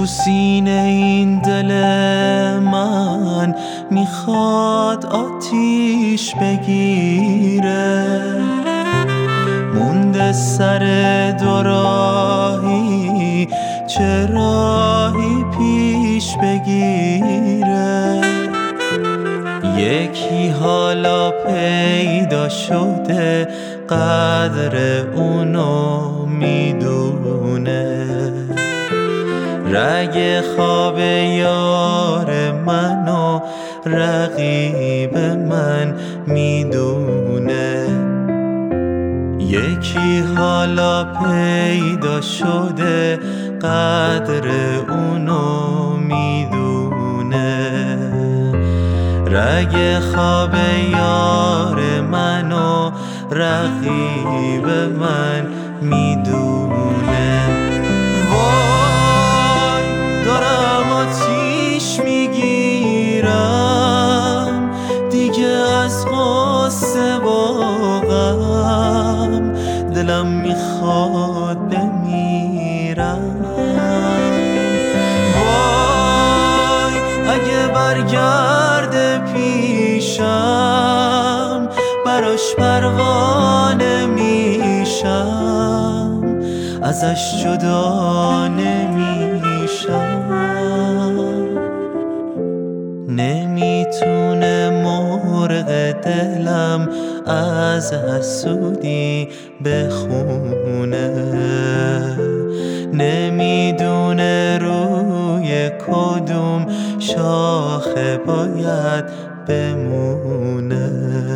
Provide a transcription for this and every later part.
تو سینه این دل من میخواد آتیش بگیره، مونده سر دو راهی چه راهی پیش بگیره. یکی حالا پیدا شده قدر اونو میدونه، رگ خواب یار منو رقیب من میدونه. یکی حالا پیدا شده قدر اونو میدونه، رگ خواب یار منو رقیب من میدونه. وای دارم آتیش میگیرم دیگه از غصه و غم، دلم میخواد بمیرم. وای اگه برگرده پیشم براش پروانه میشم، ازش جدا نمیشم. نمیتونه مرغ دلم از حسودی بخونه، نمیدونه روی کدوم شاخه باید بمونه.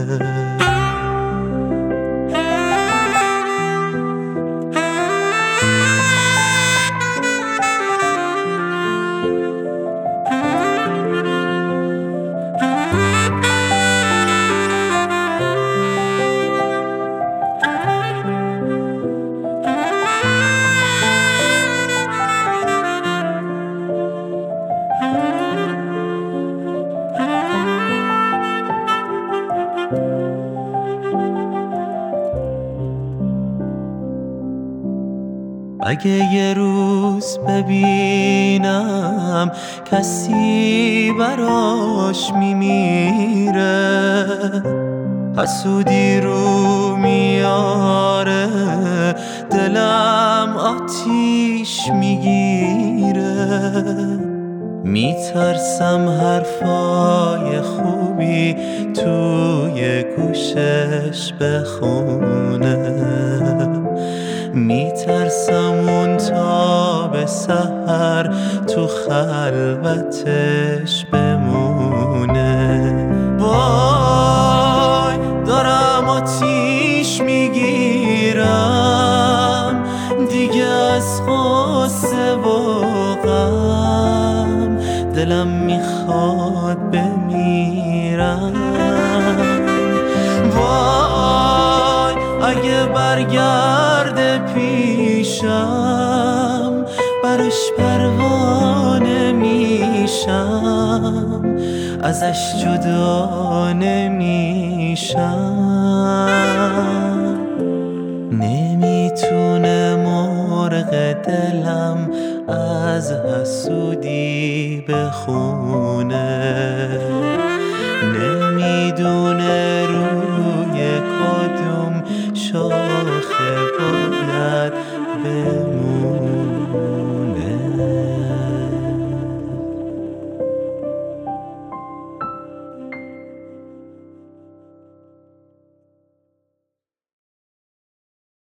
اگه یه روز ببینم کسی براش میمیره، حسودی رو میاره دلم آتیش میگیره. میترسم حرفای خوبی توی گوشش بخونه، میترسم اون تا به سحر تو خلوتش بمونه. وای دارم آتیش میگیرم دیگه از غصه و غم، دلم میخواد بمیرم. وای اگه برگرده پیشم براش پروانه میشم، ازش جدا نمیشم. نمیتونه مرغ دلم از حسودی بخونه.